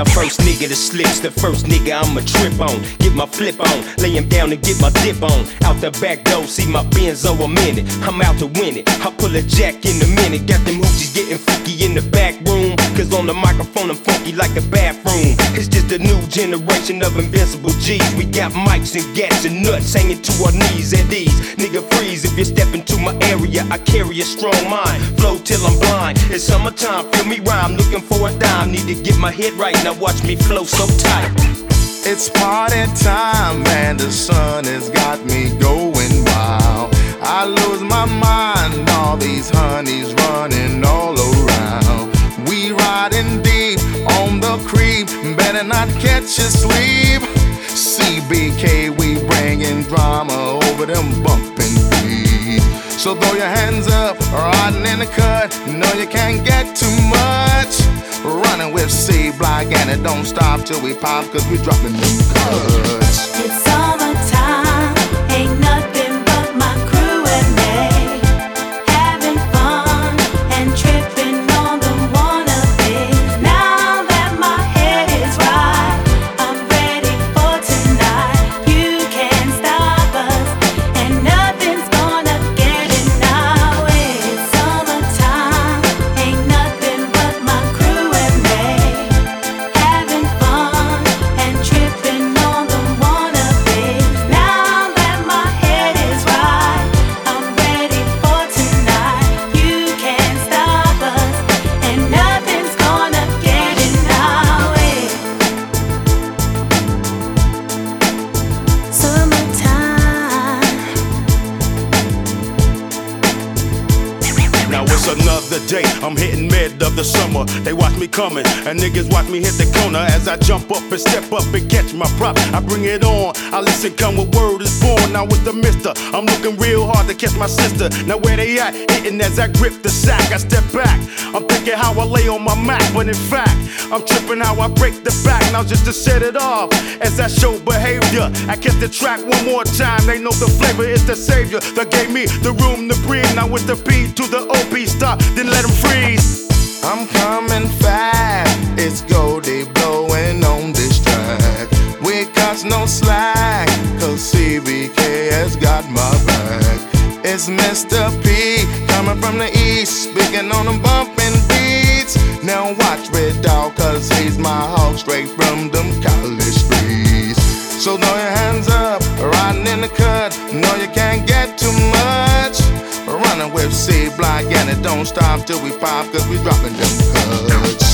the first nigga that slips, the first nigga I'ma trip on. Get my flip on, lay him down and get my dip on. Out the back door, see my Benzo a minute. I'm out to win it, I pull a jack in a minute. Got them hoochies getting freaky in the back room, cause on the microphone I'm funky like a bathroom. It's just a new generation of invincible G's. We got mics and gats and nuts hanging to our knees at these. Nigga freeze if you step into my area, I carry a strong mind. Flow till I'm blind, it's summertime, feel me rhyme. Looking for a dime, need to get my head right, now watch me flow so tight. It's party time, man, the sun has got me going wild. I lose my mind, all these honeys running all around. We riding deep on the creep, better not catch you sleep. CBK, we bringing drama over them bumping beats. So throw your hands up, riding in the cut, no you can't get too much. Running with C-Block and it don't stop till we pop, cause we dropping them cuts. It's summertime, ain't nothing but my crew and me, having fun and tripping on the wannabes. Now that my head is right, I'm ready for tonight. You can't stop us, and nothing's gonna get in our way. It's summertime, ain't nothing but my crew and me, having fun and tripping on the wannabes. Now that my head is right, I'm ready for tonight. You can't stop us, and nothing's gonna get in our way. Summertime. Now it's another day, I'm hitting mid of the summer. They watch me coming, and niggas watch me hit the corner. As I jump up and step up and catch my prop, I bring it on, I listen, come with word is born. Now with the mister, I'm looking real hard to catch my sister. Now where they at? Hitting as I grip the sack, I step back. I'm thinking how I lay on my Mac, but in fact, I'm tripping how I break the back. Now just to set it off, as I show behavior, I catch the track one more time. They know the flavor is the savior that gave me the room to breathe. Now with the P to the OP stop, then let them freeze. I'm coming fast, it's Goldie blowing on this track. We got no slack, cause CBK has got my back. It's Mr. P coming from the east, speaking on them bumping beats. Now watch Red Dog, cause he's my hog straight from them college streets. So throw your hands up, riding in the cut, no you can't get too much. Running with C-Block and it don't stop till we pop, cause we dropping them cuts.